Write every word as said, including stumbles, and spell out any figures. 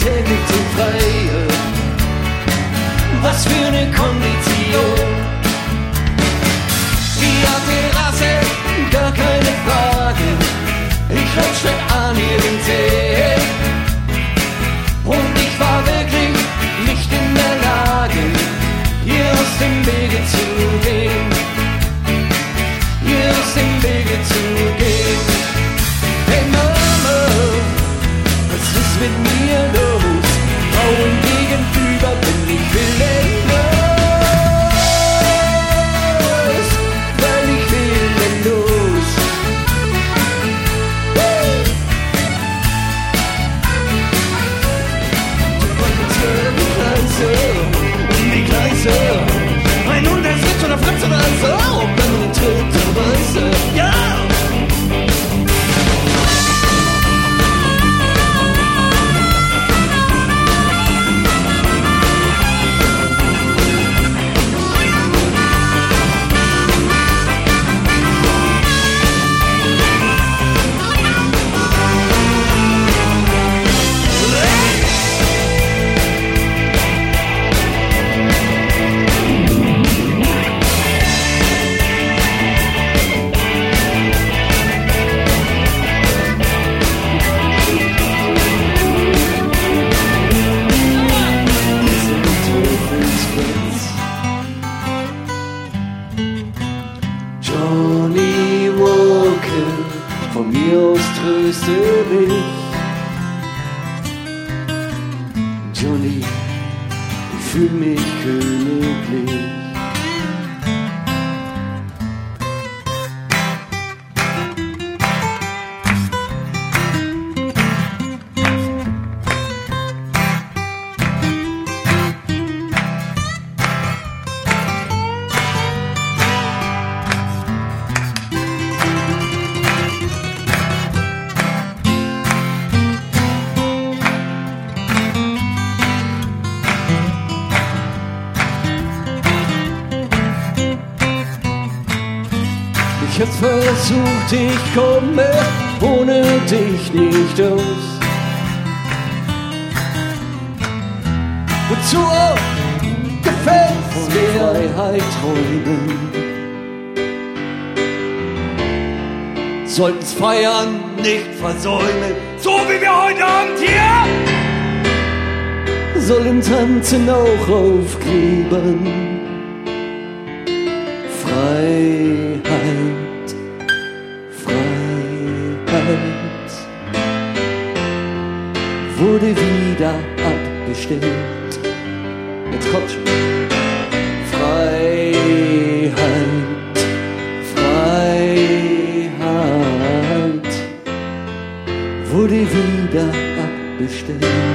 täglich zu feiern. Was für eine Kondition. Via Terrasse, gar keine Frage. Ich rutschte an ihren Zeh. Und ich war wirklich nicht in der Lage, ihr aus dem Wege zu gehen. Ihr aus dem Wege zu gehen. Hey Mama, was ist mit mir los? Frauen gegenüber bin ich willenlos. Völlig willenlos. Und die Gleise, ein Hund, der Fritz oder Fritz oder so, wenn du tritt, der Weiße, ja! Johnny Walker, von mir aus tröste mich. Johnny, ich fühl mich königlich. Ich hab versucht, ich komme ohne dich nicht aus. Wozu auch gefällt's mir? Freiheit träumen. Sollten's feiern, nicht versäumen. So wie wir heute Abend hier. Soll im Tanzen auch aufkleben. Freiheit, Freiheit wurde wieder abgestellt. Jetzt kommt schon. Freiheit, Freiheit wurde wieder abgestellt.